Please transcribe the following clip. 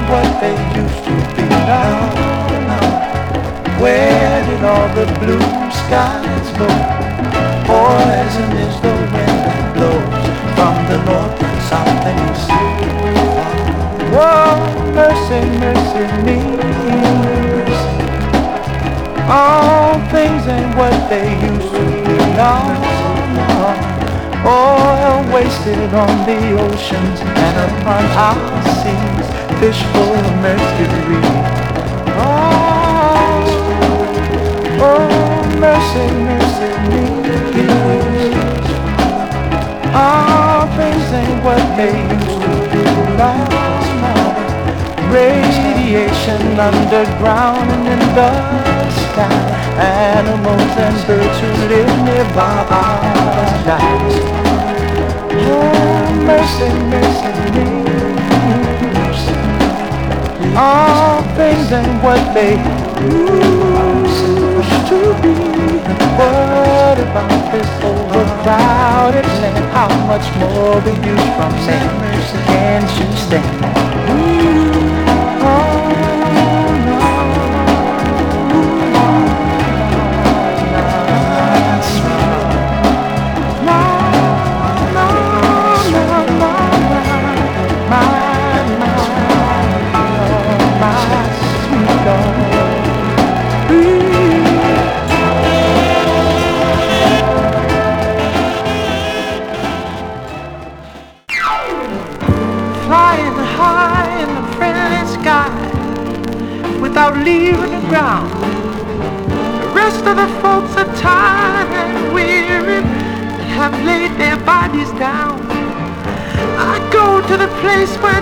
what they used to be now. Where did all the blue skies go? Poison is the wind that blows from the north and south and east. Oh, mercy, mercy me. All things ain't what they used to be now. Oil wasted on the oceans and upon our seas, fish full of mercury. Oh, mercy, mercy me. All things ain't what they used to be now. Radiation underground and in the sky. Animals and birds who live nearby are dying. Oh, mercy, mercy me. All things ain't what they used to be. What about this overcrowded land? How much more will you from me? Can't you stand? Flying high in the friendly sky without leaving the ground. The rest of the folks are tired and weary, they have laid their bodies down. I go to the place where